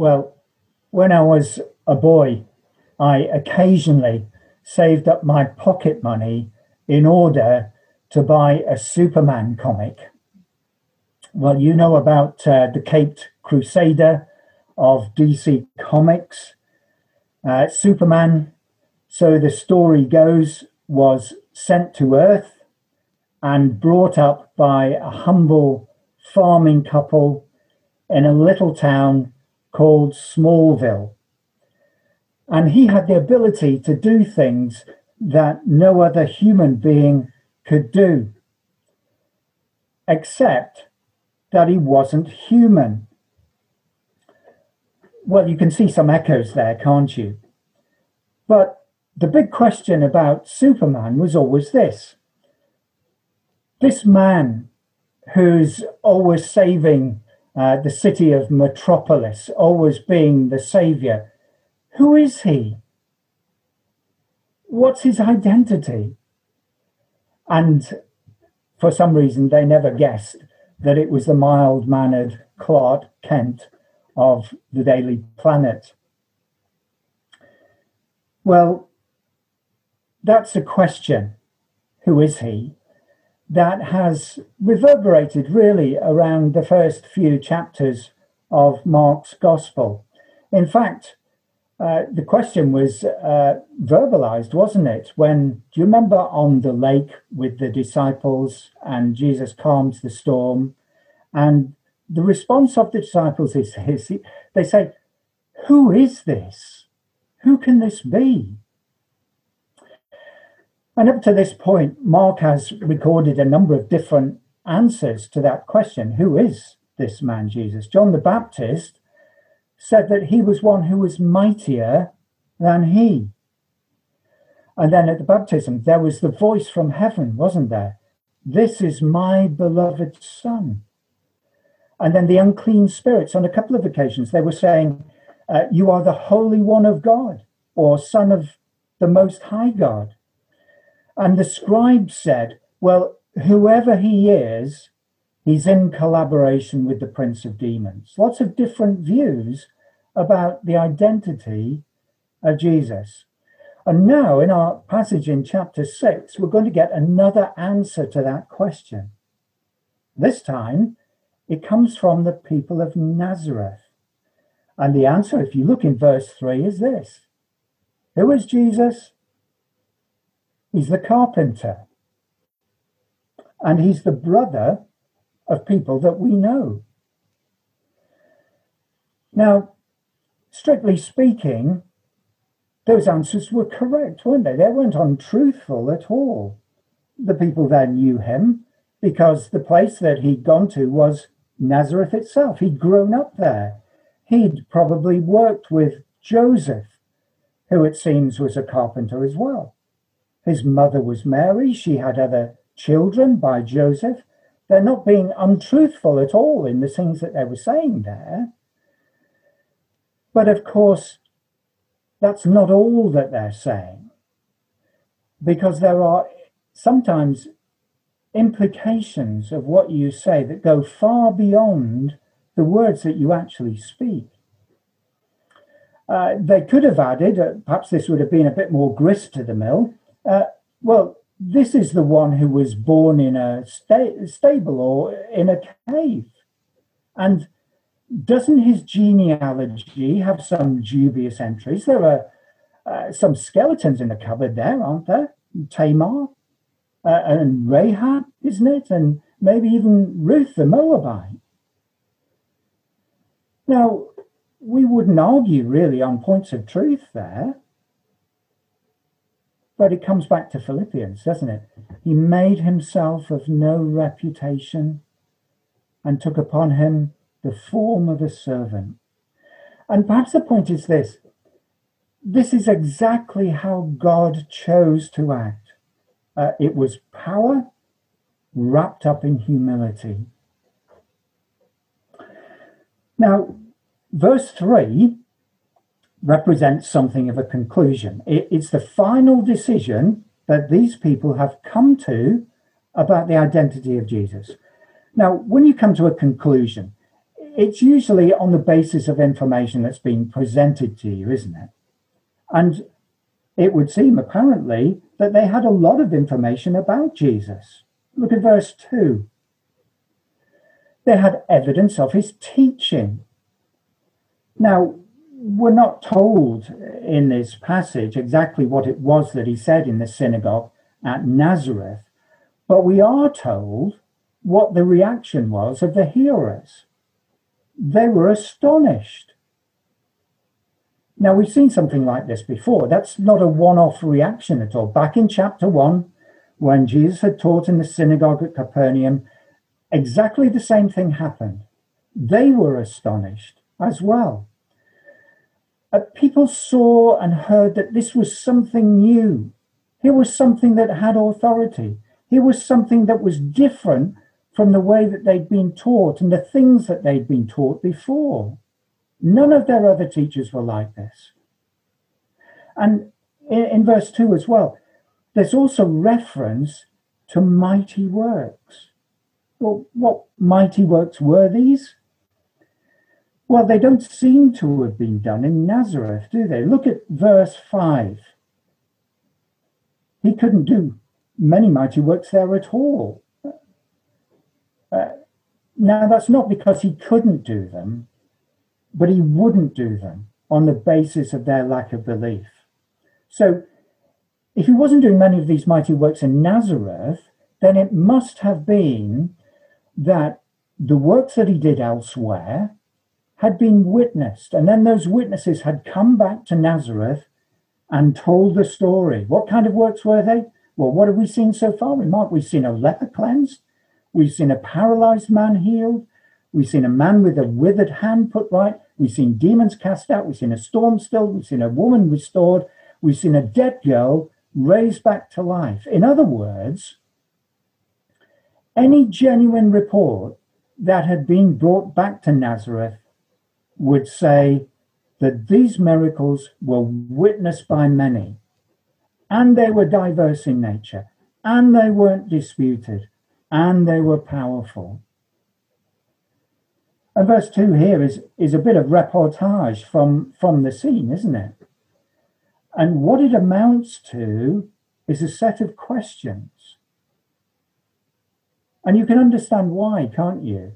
Well, when I was a boy, I occasionally saved up my pocket money in order to buy a Superman comic. Well, you know about the Caped Crusader of DC Comics. Superman, so the story goes, was sent to Earth and brought up by a humble farming couple in a little town called Smallville. And he had the ability to do things that no other human being could do, except that he wasn't human. Well, you can see some echoes there, can't you? But the big question about Superman was always this. This man who's always saving the city of Metropolis, always being the savior, who is he? What's his identity? And for some reason, they never guessed that it was the mild-mannered Clark Kent of the Daily Planet. Well, that's a question, who is he, that has reverberated really around the first few chapters of Mark's Gospel. In fact, the question was verbalized, wasn't it? When, do you remember on the lake with the disciples and Jesus calms the storm? And the response of the disciples is they say, who is this? Who can this be? And up to this point, Mark has recorded a number of different answers to that question. Who is this man, Jesus? John the Baptist said that he was one who was mightier than he. And then at the baptism, there was the voice from heaven, wasn't there? This is my beloved Son. And then the unclean spirits, on a couple of occasions, they were saying, you are the Holy One of God, or Son of the Most High God. And the scribe said, well, whoever he is, he's in collaboration with the Prince of Demons. Lots of different views about the identity of Jesus. And now in our passage in chapter 6, we're going to get another answer to that question. This time, it comes from the people of Nazareth. And the answer, if you look in verse 3, is this. Who is Jesus? He's the carpenter. And he's the brother of people that we know. Now, strictly speaking, those answers were correct, weren't they? They weren't untruthful at all. The people there knew him because the place that he'd gone to was Nazareth itself. He'd grown up there. He'd probably worked with Joseph, who it seems was a carpenter as well. His mother was Mary. She had other children by Joseph. They're not being untruthful at all in the things that they were saying there. But of course, that's not all that they're saying, because there are sometimes implications of what you say that go far beyond the words that you actually speak. They could have added, perhaps this would have been a bit more grist to the mill, well, this is the one who was born in a stable or in a cave. And doesn't his genealogy have some dubious entries? There are some skeletons in the cupboard there, aren't there? Tamar and Rahab, isn't it? And maybe even Ruth the Moabite. Now, we wouldn't argue really on points of truth there. But it comes back to Philippians, doesn't it? He made himself of no reputation and took upon him the form of a servant. And perhaps the point is this. This is exactly how God chose to act. It was power wrapped up in humility. Now, verse 3 represents something of a conclusion. It's the final decision that these people have come to about the identity of Jesus. Now, when you come to a conclusion, it's usually on the basis of information that's been presented to you, isn't it? And it would seem apparently that they had a lot of information about Jesus. Look at verse 2. They had evidence of his teaching. Now, we're not told in this passage exactly what it was that he said in the synagogue at Nazareth, but we are told what the reaction was of the hearers. They were astonished. Now, we've seen something like this before. That's not a one-off reaction at all. Back in chapter 1, when Jesus had taught in the synagogue at Capernaum, exactly the same thing happened. They were astonished as well. People saw and heard that this was something new. Here was something that had authority. Here was something that was different from the way that they'd been taught and the things that they'd been taught before. None of their other teachers were like this. And in verse 2 as well, there's also reference to mighty works. Well, what mighty works were these? Well, they don't seem to have been done in Nazareth, do they? Look at verse 5. He couldn't do many mighty works there at all. Now, that's not because he couldn't do them, but he wouldn't do them on the basis of their lack of belief. So, if he wasn't doing many of these mighty works in Nazareth, then it must have been that the works that he did elsewhere had been witnessed, and then those witnesses had come back to Nazareth and told the story. What kind of works were they? Well, what have we seen so far in Mark? We've seen a leper cleansed. We've seen a paralyzed man healed. We've seen a man with a withered hand put right. We've seen demons cast out. We've seen a storm stilled. We've seen a woman restored. We've seen a dead girl raised back to life. In other words, any genuine report that had been brought back to Nazareth would say that these miracles were witnessed by many, and they were diverse in nature, and they weren't disputed, and they were powerful. And verse 2 here is a bit of reportage from the scene, isn't it? And what it amounts to is a set of questions. And you can understand why, can't you?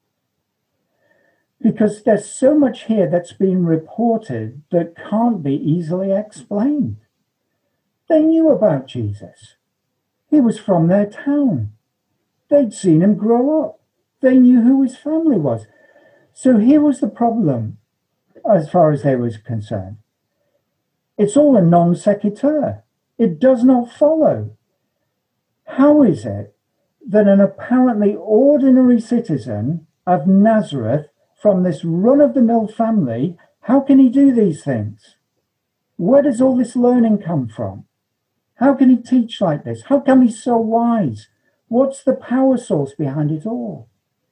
Because there's so much here that's been reported that can't be easily explained. They knew about Jesus. He was from their town. They'd seen him grow up. They knew who his family was. So here was the problem, as far as they were concerned. It's all a non sequitur. It does not follow. How is it that an apparently ordinary citizen of Nazareth from this run-of-the-mill family, how can he do these things? Where does all this learning come from? How can he teach like this? How come he's so wise? What's the power source behind it all?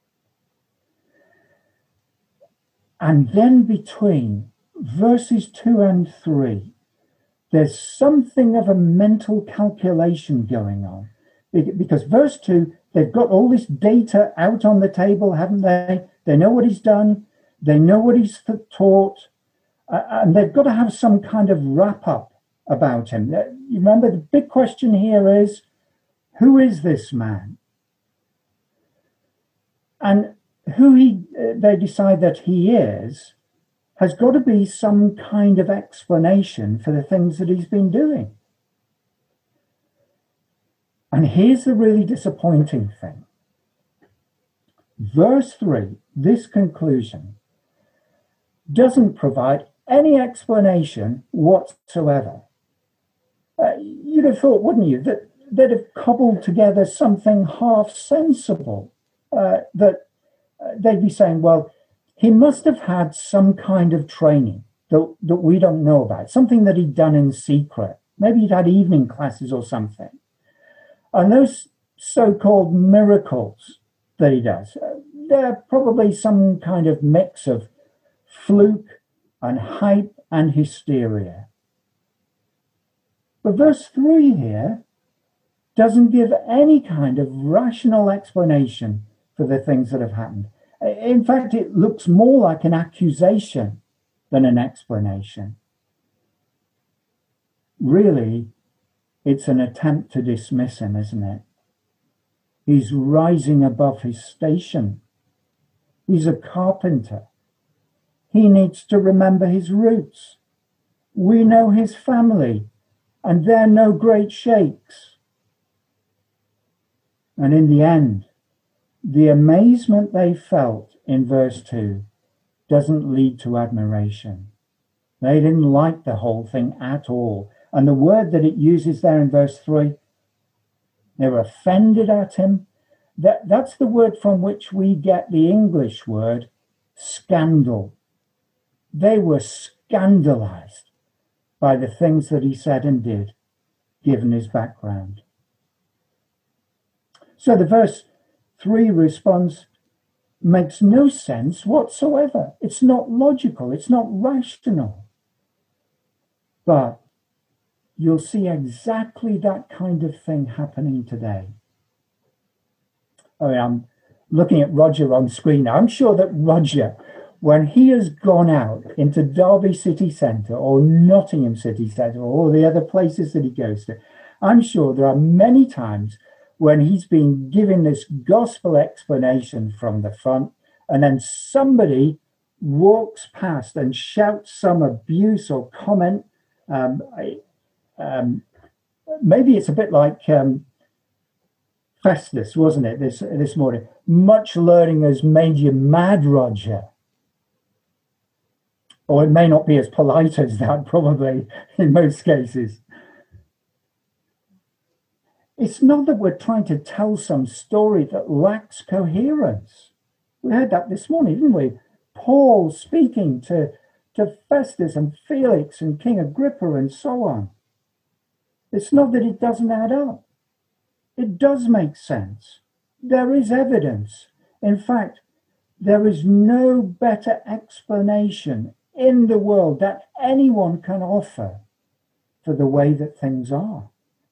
And then between verses 2 and 3, there's something of a mental calculation going on. Because verse 2, they've got all this data out on the table, haven't they? They know what he's done. They know what he's taught. And they've got to have some kind of wrap-up about him. You remember, the big question here is, who is this man? And who they decide that he is has got to be some kind of explanation for the things that he's been doing. And here's the really disappointing thing. Verse 3, this conclusion, doesn't provide any explanation whatsoever. You'd have thought, wouldn't you, that they'd have cobbled together something half sensible, that they'd be saying, well, he must have had some kind of training that we don't know about, something that he'd done in secret. Maybe he'd had evening classes or something. And those so-called miracles that he does, they're probably some kind of mix of fluke and hype and hysteria. But verse 3 here doesn't give any kind of rational explanation for the things that have happened. In fact, it looks more like an accusation than an explanation. Really, it's an attempt to dismiss him, isn't it? He's rising above his station. He's a carpenter. He needs to remember his roots. We know his family, and they're no great shakes. And in the end, the amazement they felt in verse 2 doesn't lead to admiration. They didn't like the whole thing at all. And the word that it uses there in verse 3, they were offended at him. That's the word from which we get the English word scandal. They were scandalized by the things that he said and did, given his background. So the verse 3 response makes no sense whatsoever. It's not logical. It's not rational. But you'll see exactly that kind of thing happening today. I'm looking at Roger on screen now. I'm sure that Roger, when he has gone out into Derby City Centre or Nottingham City Centre or all the other places that he goes to, I'm sure there are many times when he's been given this gospel explanation from the front, and then somebody walks past and shouts some abuse or comment. Maybe it's a bit like Festus, wasn't it, this morning? Much learning has made you mad, Roger. Or it may not be as polite as that, probably, in most cases. It's not that we're trying to tell some story that lacks coherence. We heard that this morning, didn't we? Paul speaking to Festus and Felix and King Agrippa and so on. It's not that it doesn't add up. It does make sense. There is evidence. In fact, there is no better explanation in the world that anyone can offer for the way that things are.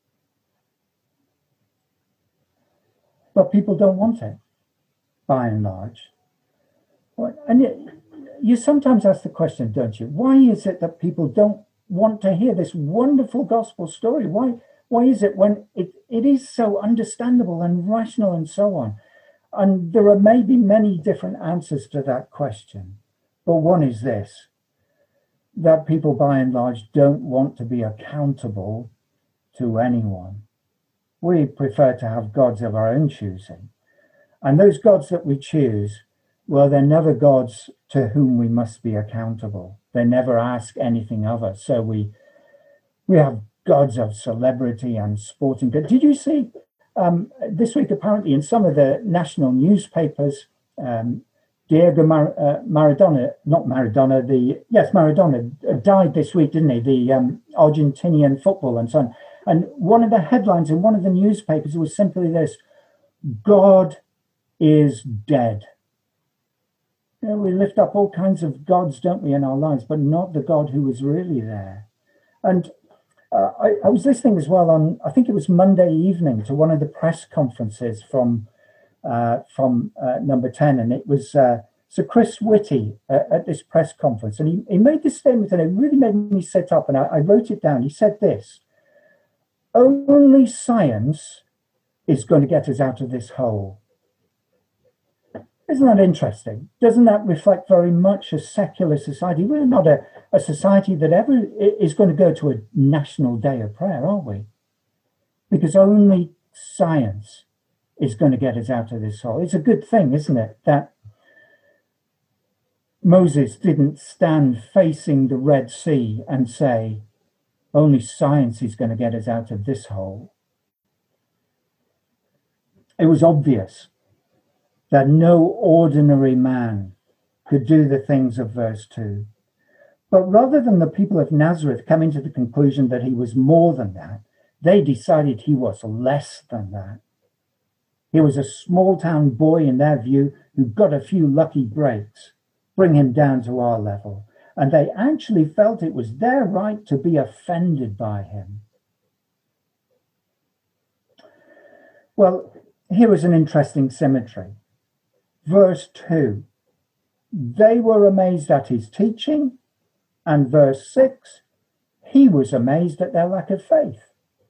But people don't want it, by and large. And you sometimes ask the question, don't you? Why is it that people don't want to hear this wonderful gospel story? Why is it when it is so understandable and rational and so on? And there are maybe many different answers to that question. But one is this, that people by and large don't want to be accountable to anyone. We prefer to have gods of our own choosing. And those gods that we choose, well, they're never gods to whom we must be accountable. They never ask anything of us. So we have gods of celebrity and sporting. Did you see this week, apparently, in some of the national newspapers, Diego Maradona died this week, didn't he? The Argentinian football and so on. And one of the headlines in one of the newspapers was simply this: God is dead. You know, we lift up all kinds of gods, don't we, in our lives, but not the God who was really there. And I was listening as well on, I think it was Monday evening, to one of the press conferences from Number 10, and it was Sir Chris Whitty at this press conference, and he made this statement, and it really made me sit up, and I wrote it down. He said this: only science is going to get us out of this hole. Isn't that interesting? Doesn't that reflect very much a secular society? We're not a society that ever is going to go to a national day of prayer, are we? Because only science is going to get us out of this hole. It's a good thing, isn't it, that Moses didn't stand facing the Red Sea and say, only science is going to get us out of this hole. It was obvious that no ordinary man could do the things of verse 2. But rather than the people of Nazareth coming to the conclusion that he was more than that, they decided he was less than that. He was a small town boy in their view who got a few lucky breaks, bring him down to our level. And they actually felt it was their right to be offended by him. Well, here is an interesting symmetry. Verse 2, they were amazed at his teaching. And verse 6, he was amazed at their lack of faith.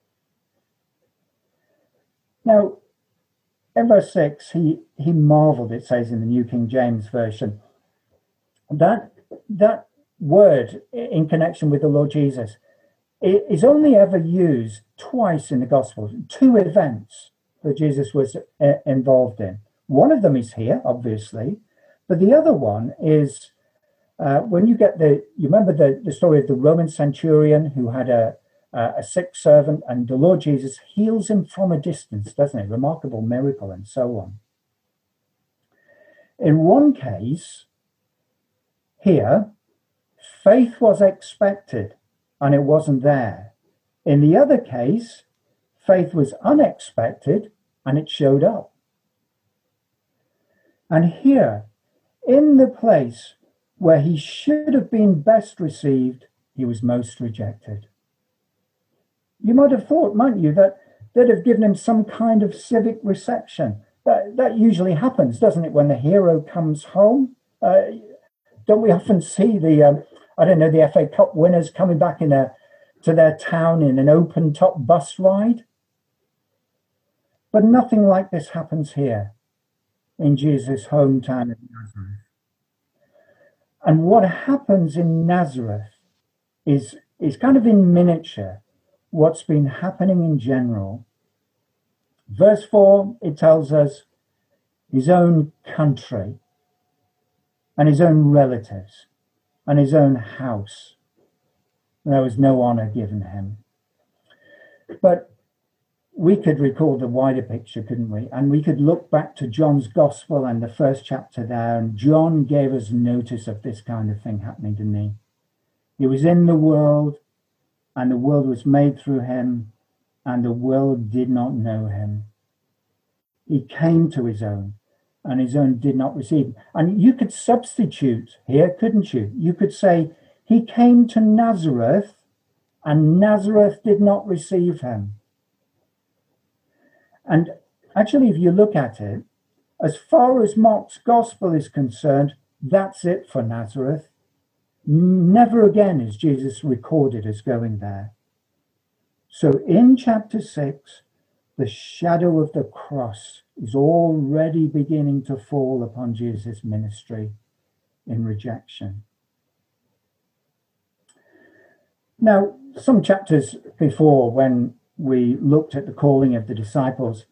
Now, in verse 6, he marveled, it says in the New King James Version. That word in connection with the Lord Jesus is only ever used twice in the Gospels, two events that Jesus was involved in. One of them is here, obviously, but the other one is when you get you remember the story of the Roman centurion who had a sick servant, and the Lord Jesus heals him from a distance, doesn't it? Remarkable miracle and so on. In one case, here, faith was expected and it wasn't there. In the other case, faith was unexpected and it showed up. And here, in the place where he should have been best received, he was most rejected. You might have thought, mightn't you, that they'd have given him some kind of civic reception. That usually happens, doesn't it, when the hero comes home? Don't we often see the FA Cup winners coming back to their town in an open-top bus ride? But nothing like this happens here in Jesus' hometown of Nazareth. And what happens in Nazareth is kind of in miniature what's been happening in general. Verse 4, it tells us his own country and his own relatives and his own house, there was no honor given him. But we could recall the wider picture, couldn't we? And we could look back to John's Gospel and the first chapter there, and John gave us notice of this kind of thing happening, didn't he? He was in the world, and the world was made through him, and the world did not know him. He came to his own, and his own did not receive him. And you could substitute here, couldn't you? You could say, he came to Nazareth, and Nazareth did not receive him. And actually, if you look at it, as far as Mark's Gospel is concerned, that's it for Nazareth. Never again is Jesus recorded as going there. So in chapter 6, the shadow of the cross is already beginning to fall upon Jesus' ministry in rejection. Now, some chapters before, when we looked at the calling of the disciples,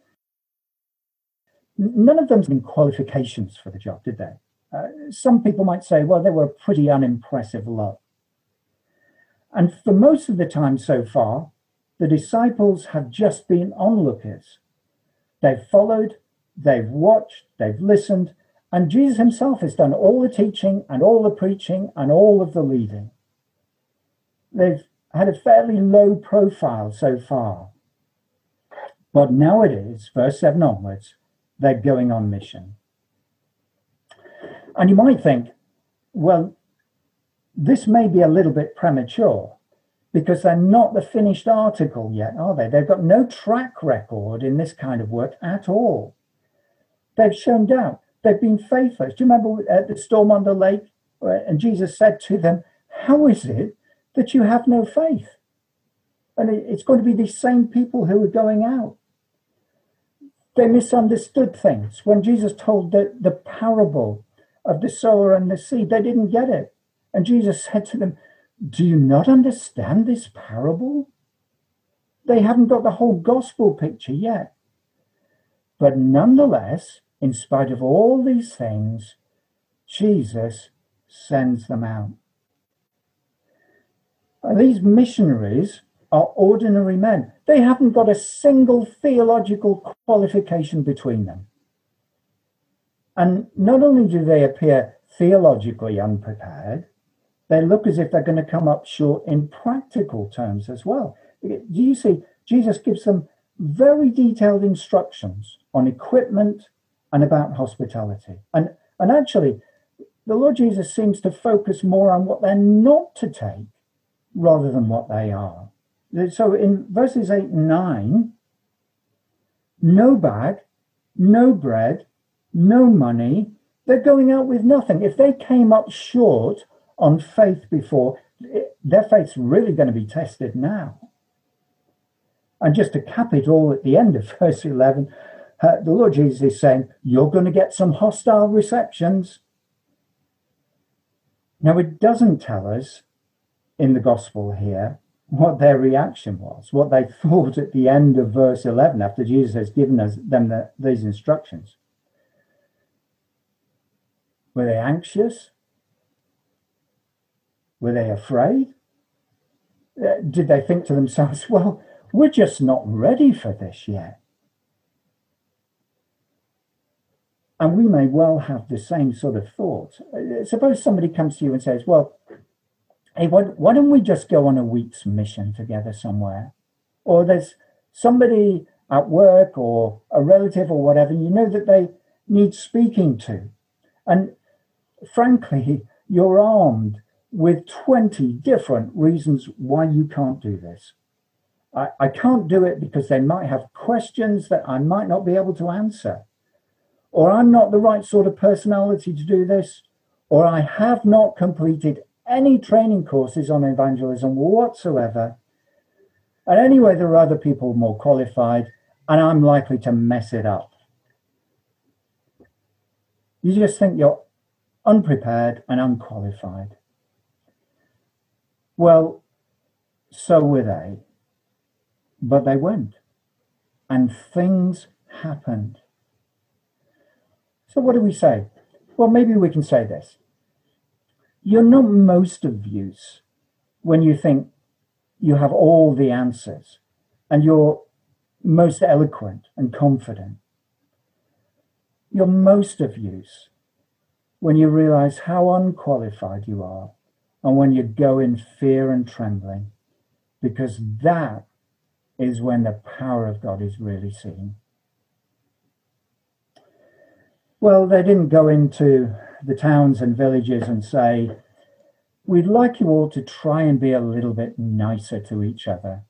none of them had qualifications for the job, did they? Some people might say, well, they were a pretty unimpressive lot. And for most of the time so far, the disciples have just been onlookers. They've followed, they've watched, they've listened, and Jesus himself has done all the teaching and all the preaching and all of the leading. They've had a fairly low profile so far. But now it is, verse 7 onwards, they're going on mission. And you might think, well, this may be a little bit premature because they're not the finished article yet, are they? They've got no track record in this kind of work at all. They've shown doubt. They've been faithless. Do you remember at the storm on the lake? And Jesus said to them, how is it that you have no faith? And it's going to be these same people who are going out. They misunderstood things. When Jesus told the parable of the sower and the seed, they didn't get it. And Jesus said to them, do you not understand this parable? They haven't got the whole gospel picture yet. But nonetheless, in spite of all these things, Jesus sends them out. And these missionaries are ordinary men. They haven't got a single theological qualification between them. And not only do they appear theologically unprepared, they look as if they're going to come up short in practical terms as well. Do you see, Jesus gives them very detailed instructions on equipment and about hospitality. And actually, the Lord Jesus seems to focus more on what they're not to take rather than what they are. So in verses 8 and 9, no bag, no bread, no money. They're going out with nothing. If they came up short on faith before, their faith's really going to be tested now. And just to cap it all at the end of verse 11, the Lord Jesus is saying, you're going to get some hostile receptions. Now, it doesn't tell us in the gospel here what their reaction was, what they thought at the end of verse 11 after Jesus has given them these instructions. Were they anxious? Were they afraid? Did they think to themselves, well, we're just not ready for this yet? And we may well have the same sort of thought. Suppose somebody comes to you and says, well, hey, why don't we just go on a week's mission together somewhere? Or there's somebody at work or a relative or whatever, you know that they need speaking to. And frankly, you're armed with 20 different reasons why you can't do this. I can't do it because they might have questions that I might not be able to answer. Or I'm not the right sort of personality to do this. Or I have not completed any training courses on evangelism whatsoever. And anyway, there are other people more qualified, and I'm likely to mess it up. You just think you're unprepared and unqualified. Well, so were they. But they went, and things happened. So what do we say? Well, maybe we can say this. You're not most of use when you think you have all the answers and you're most eloquent and confident. You're most of use when you realize how unqualified you are and when you go in fear and trembling, because that is when the power of God is really seen. Well, they didn't go into the towns and villages and say, we'd like you all to try and be a little bit nicer to each other.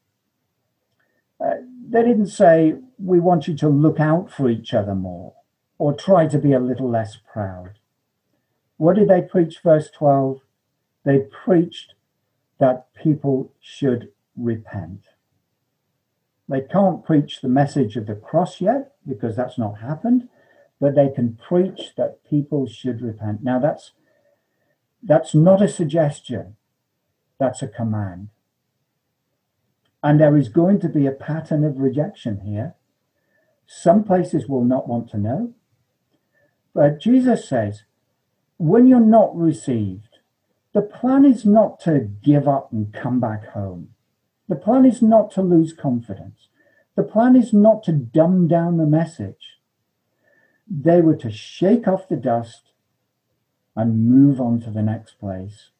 They didn't say, we want you to look out for each other more or try to be a little less proud. What did they preach, verse 12? They preached that people should repent. They can't preach the message of the cross yet because that's not happened, but they can preach that people should repent. Now that's not a suggestion, that's a command. And there is going to be a pattern of rejection here. Some places will not want to know. But Jesus says, when you're not received, the plan is not to give up and come back home. The plan is not to lose confidence. The plan is not to dumb down the message. They were to shake off the dust and move on to the next place.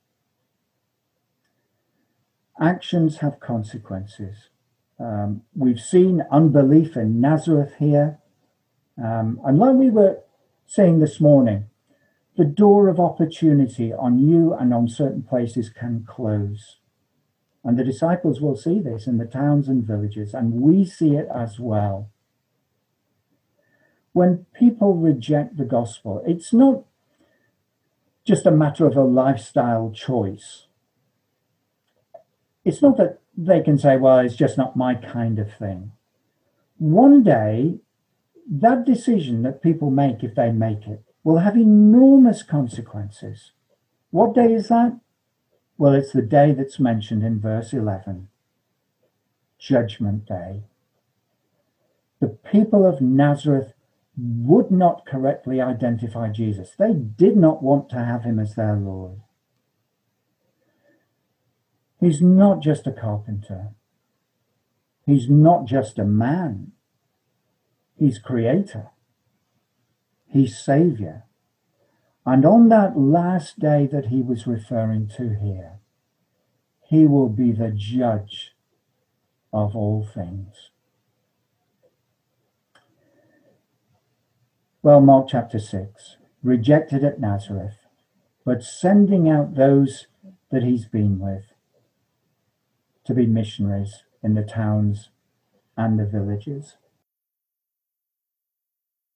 Actions have consequences. We've seen unbelief in Nazareth here. And like we were saying this morning, the door of opportunity on you and on certain places can close. And the disciples will see this in the towns and villages, and we see it as well. When people reject the gospel, it's not just a matter of a lifestyle choice. It's not that they can say, well, it's just not my kind of thing. One day, that decision that people make, if they make it, will have enormous consequences. What day is that? Well, it's the day that's mentioned in verse 11, Judgment Day. The people of Nazareth would not correctly identify Jesus. They did not want to have him as their Lord. He's not just a carpenter. He's not just a man. He's creator. He's savior. And on that last day that he was referring to here, he will be the judge of all things. Well, Mark chapter 6, rejected at Nazareth, but sending out those that he's been with to be missionaries in the towns and the villages.